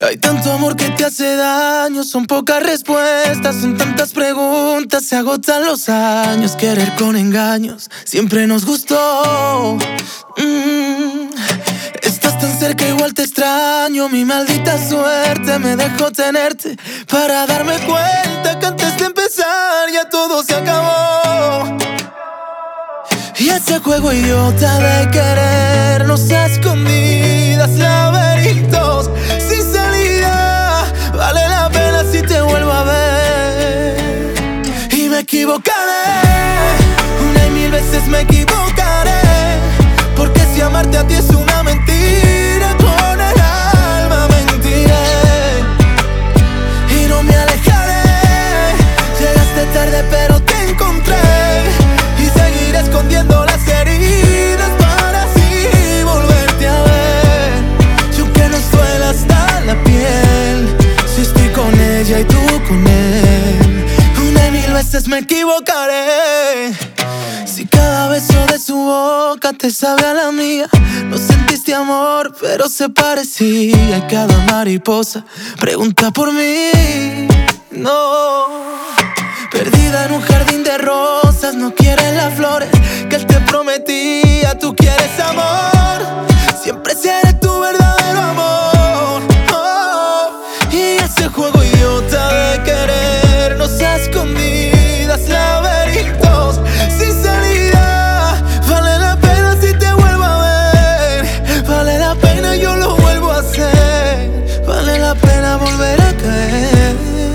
Hay tanto amor que te hace daño, son pocas respuestas, son tantas preguntas, se agotan los años. Querer con engaños siempre nos gustó. Estás tan cerca, igual te extraño. Mi maldita suerte me dejó tenerte para darme cuenta que antes de empezar ya todo se acabó. Y ese juego idiota de querernos a escondidas, laberintos sin salida, vale la pena si te vuelvo a ver. Y me equivocaré, una y mil veces me equivocaré, porque si amarte a ti es una mentira, con el alma mentiré y no me alejaré. Llegaste tarde pero te encontré y seguiré escondiendo las heridas para así volverte a ver. Y aunque nos duela hasta la piel, si estoy con ella y tú con él, una y mil veces me equivocaré. Si cada beso de su boca te sabe a la mía, no sentiste amor, pero se parecía. Y cada mariposa pregunta por mí. No, perdida en un jardín de rosas, no quieres las flores que él te prometía. Tú quieres amor, siempre seré tu verdadero amor. Y ese juego idiota de querernos a escondidas, laberintos sin salida, vale la pena si te vuelvo a ver. Vale la pena, yo lo vuelvo a hacer. Vale la pena volver a caer.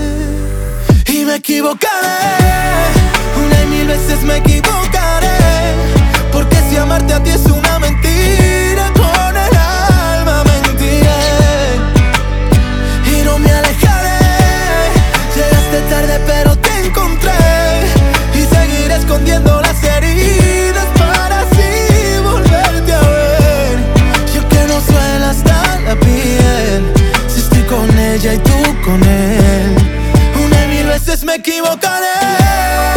Y me equivocaré, una y mil veces me equivocaré, porque si amarte a ti es una mentira, con el alma mentiré y no me alejaré. Llegaste tarde pero te encontré y seguiré escondiendo las heridas para así volverte a ver. Y aunque nos duela hasta la piel, si estoy con ella y tú con él, una y mil veces me equivocaré.